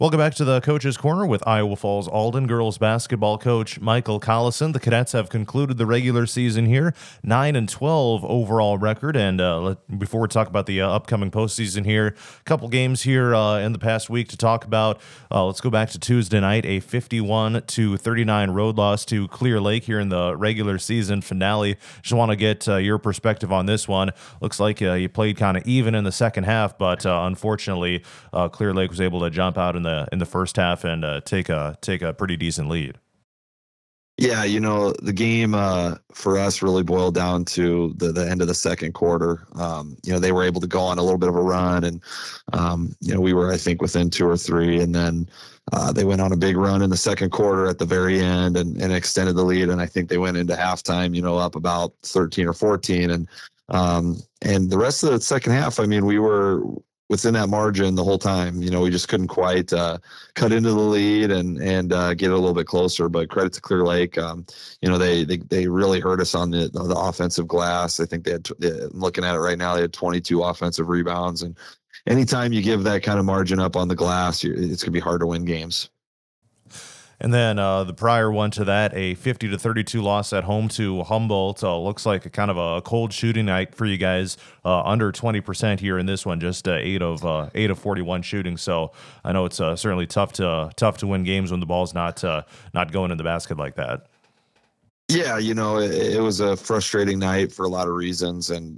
Welcome back to the Coach's Corner with Iowa Falls Alden girls basketball coach Michael Collison. The Cadets have concluded the regular season here, 9-12 overall record. And before we talk about the upcoming postseason here, a couple games here in the past week to talk about. Let's go back to Tuesday night, a 51-39 road loss to Clear Lake here in the regular season finale. Just want to get your perspective on this one. Looks like you played kind of even in the second half, but unfortunately, Clear Lake was able to jump out in the first half and take a pretty decent lead. Yeah, the game for us really boiled down to the end of the second quarter. They were able to go on a little bit of a run, and we were, I think, within 2 or 3, and then they went on a big run in the second quarter at the very end and extended the lead. And I think they went into halftime, up about 13 or 14, and the rest of the second half, I mean, we were within that margin the whole time. We just couldn't quite cut into the lead and get a little bit closer. But credit to Clear Lake, they really hurt us on the offensive glass. I think looking at it right now, they had 22 offensive rebounds. And anytime you give that kind of margin up on the glass, it's going to be hard to win games. And then the prior one to that, a 50-32 loss at home to Humboldt. Looks like a kind of a cold shooting night for you guys. Under 20% here in this one, just 8 of 41 shooting. So I know it's certainly tough to win games when the ball's not going in the basket like that. Yeah, it was a frustrating night for a lot of reasons, and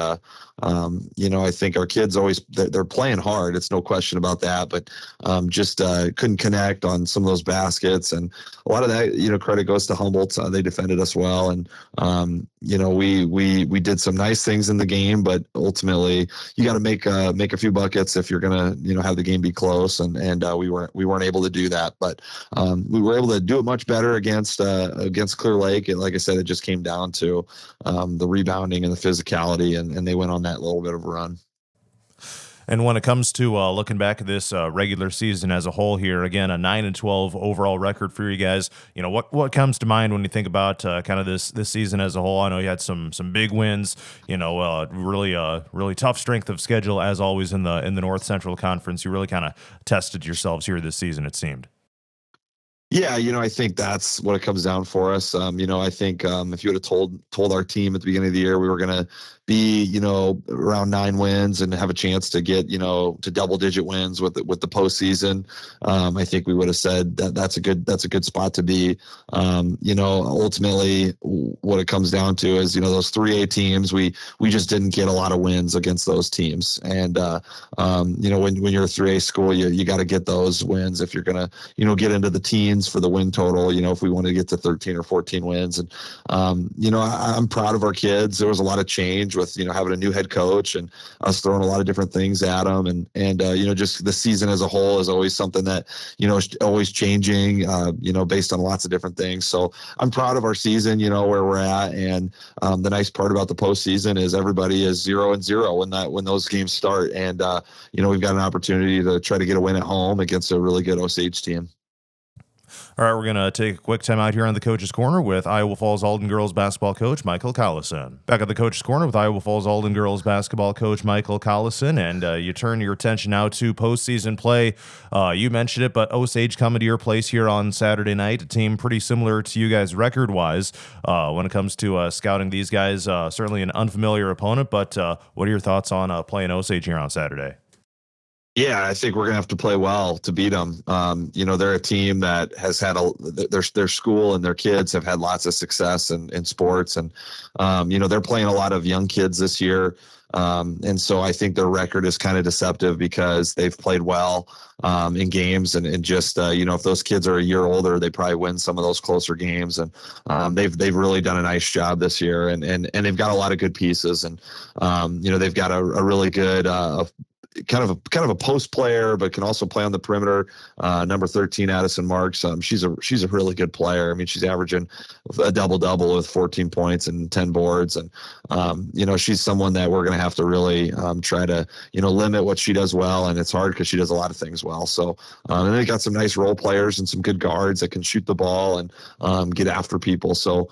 I think our kids they're playing hard. It's no question about that, but just couldn't connect on some of those baskets, and a lot of that, credit goes to Humboldt. They defended us well, and we did some nice things in the game, but ultimately you got to make a few buckets if you're gonna have the game be close, and we weren't able to do that, but we were able to do it much better against Clear Lake. And like I said, it just came down to the rebounding and the physicality, and they went on that little bit of a run. And when it comes to looking back at this regular season as a whole here, again, a 9-12 overall record for you guys. What comes to mind when you think about kind of this season as a whole? I know you had some big wins, really tough strength of schedule as always in the North Central Conference. You really kind of tested yourselves here this season, it seemed. Yeah, I think that's what it comes down for us. I think if you would have told our team at the beginning of the year we were going to be, around 9 wins and have a chance to get, to double-digit wins with the postseason, I think we would have said that's a good spot to be. Ultimately, what it comes down to is, those 3A teams, we just didn't get a lot of wins against those teams. And when you're a 3A school, you got to get those wins if you're going to, get into the teens for the win total, if we want to get to 13 or 14 wins. And, I'm proud of our kids. There was a lot of change with, having a new head coach and us throwing a lot of different things at them. And just the season as a whole is always something that, is always changing, based on lots of different things. So I'm proud of our season, where we're at. And the nice part about the postseason is everybody is 0-0 when those games start. And, we've got an opportunity to try to get a win at home against a really good Osage team. All right, we're going to take a quick time out here on the Coach's Corner with Iowa Falls Alden girls basketball coach Michael Collison. Back at the Coach's Corner with Iowa Falls Alden girls basketball coach Michael Collison, and you turn your attention now to postseason play. You mentioned it, but Osage coming to your place here on Saturday night, a team pretty similar to you guys record-wise when it comes to scouting these guys. Certainly an unfamiliar opponent, but what are your thoughts on playing Osage here on Saturday? Yeah, I think we're going to have to play well to beat them. They're a team that has had their school and their kids have had lots of success in sports. And, they're playing a lot of young kids this year. And so I think their record is kind of deceptive because they've played well in games and just, if those kids are a year older, they probably win some of those closer games. And they've really done a nice job this year and they've got a lot of good pieces. And, they've got a really good kind of a post player, but can also play on the perimeter. Number 13, Addison Marks. She's a really good player. I mean, she's averaging a double with 14 points and 10 boards. And, she's someone that we're going to have to really try to, limit what she does well. And it's hard because she does a lot of things well. So, and they got some nice role players and some good guards that can shoot the ball and get after people. So,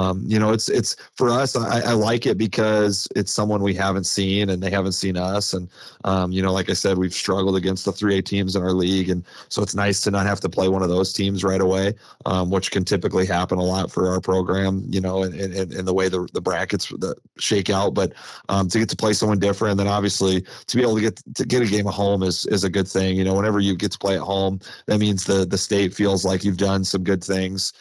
it's for us, I like it because it's someone we haven't seen and they haven't seen us. And, Like I said, we've struggled against the 3A teams in our league, and so it's nice to not have to play one of those teams right away, which can typically happen a lot for our program, and the way the brackets shake out. But to get to play someone different, and then obviously to be able to get a game at home is a good thing. Whenever you get to play at home, that means the state feels like you've done some good things.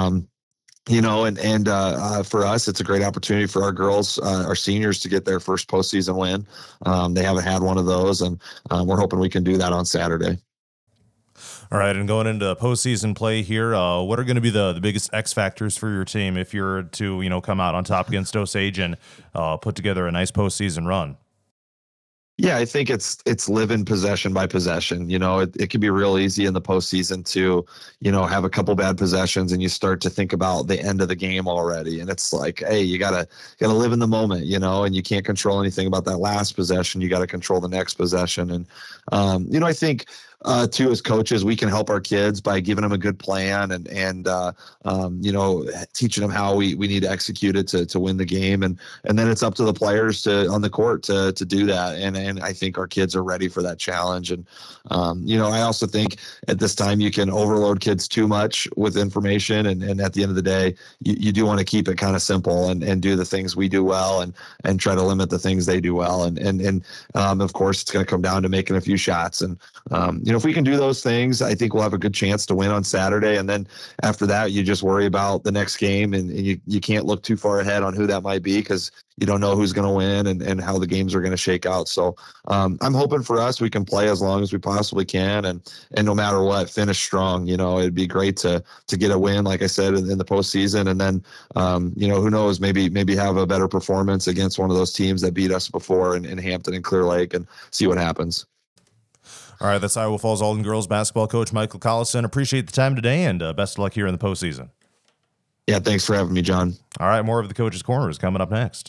For us, it's a great opportunity for our girls, our seniors, to get their first postseason win. They haven't had one of those, and we're hoping we can do that on Saturday. All right, and going into postseason play here, what are going to be the biggest X factors for your team if you're to come out on top against Osage and put together a nice postseason run? Yeah, I think it's living possession by possession. It can be real easy in the postseason to, have a couple bad possessions and you start to think about the end of the game already. And it's like, hey, you gotta live in the moment, and you can't control anything about that last possession. You got to control the next possession. And I think too, as coaches, we can help our kids by giving them a good plan and teaching them how we need to execute it to win the game. And then it's up to the players on the court to do that. And I think our kids are ready for that challenge. And, I also think at this time you can overload kids too much with information. And at the end of the day, you do want to keep it kind of simple and do the things we do well and try to limit the things they do well. And of course, it's going to come down to making a few shots. And, if we can do those things, I think we'll have a good chance to win on Saturday. And then after that, you just worry about the next game, and you can't look too far ahead on who that might be because you don't know who's going to win and how the games are going to shake out. So I'm hoping for us, we can play as long as we possibly can. And no matter what, finish strong. It'd be great to get a win, like I said, in the postseason. And then, who knows, maybe have a better performance against one of those teams that beat us before in Hampton and Clear Lake and see what happens. All right, that's Iowa Falls Alden girls basketball coach Michael Collison. Appreciate the time today, and best of luck here in the postseason. Yeah, thanks for having me, John. All right, more of the Coach's Corner is coming up next.